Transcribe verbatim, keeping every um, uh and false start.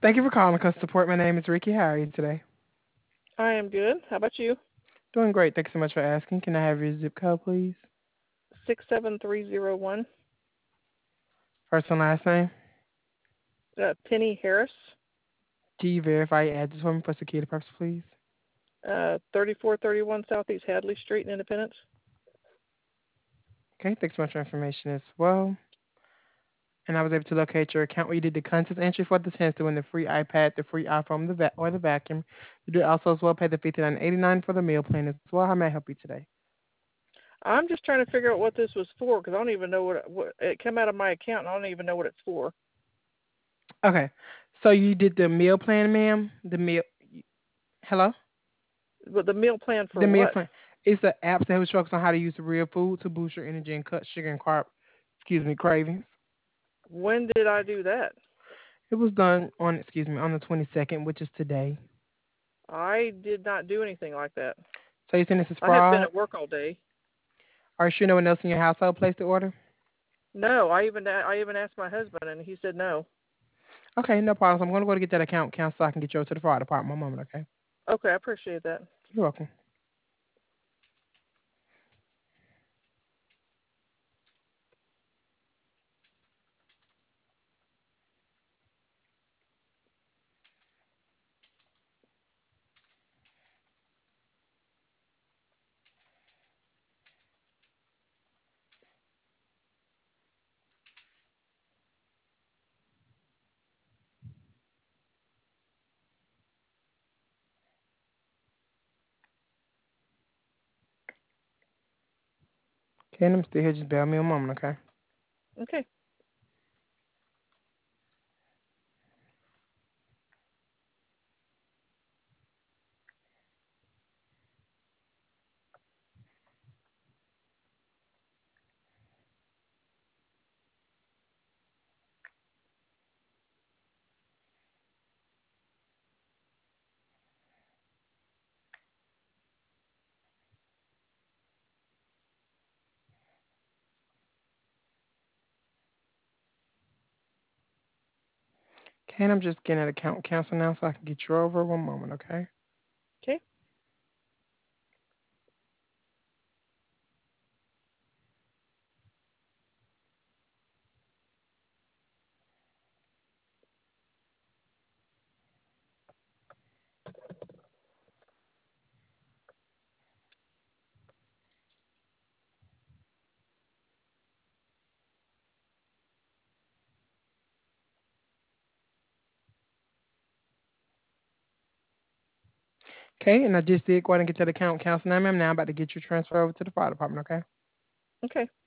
Thank you for calling Customer Support. My name is Ricky. How are you today? I am good. How about you? Doing great. Thanks so much for asking. Can I have your zip code, please? Six seven three zero one. First and last name. Uh, Penny Harris. Can you verify your address for me for security purposes, please? Uh, thirty-four thirty-one Southeast Hadley Street in Independence. Okay, thanks so much for information as well. And I was able to locate your account where you did the contest entry for the chance to win the free iPad, the free iPhone, the va- or the vacuum. You did also as well pay the fifty-nine eighty-nine for the meal plan as well. How may I help you today? I'm just trying to figure out what this was for because I don't even know what, it- what it came out of my account and I don't even know what it's for. Okay, so you did the meal plan, ma'am. The meal. Hello. But the meal plan for The meal what? plan. It's the apps that instructs on how to use the real food to boost your energy and cut sugar and carb. Excuse me, cravings. When did I do that? It was done on, excuse me, on the twenty-second, which is today. I did not do anything like that. So you saying this is I have been fraud? at work all day. Are you sure no one else in your household placed the order? No, I even I even asked my husband and he said no. Okay, no problem. So I'm going to go to get that account count so I can get you over to the fraud department. One moment, okay? Okay, I appreciate that. You're welcome. Okay, and I'm still here. Just bear me a moment, okay? Okay. Okay, and I'm just getting that account cancel now so I can get you over. One moment, okay? Okay. Okay, and I just did go ahead and get that account cancel now, ma'am. Now I'm about to get you transferred over to the fire department, okay? Okay.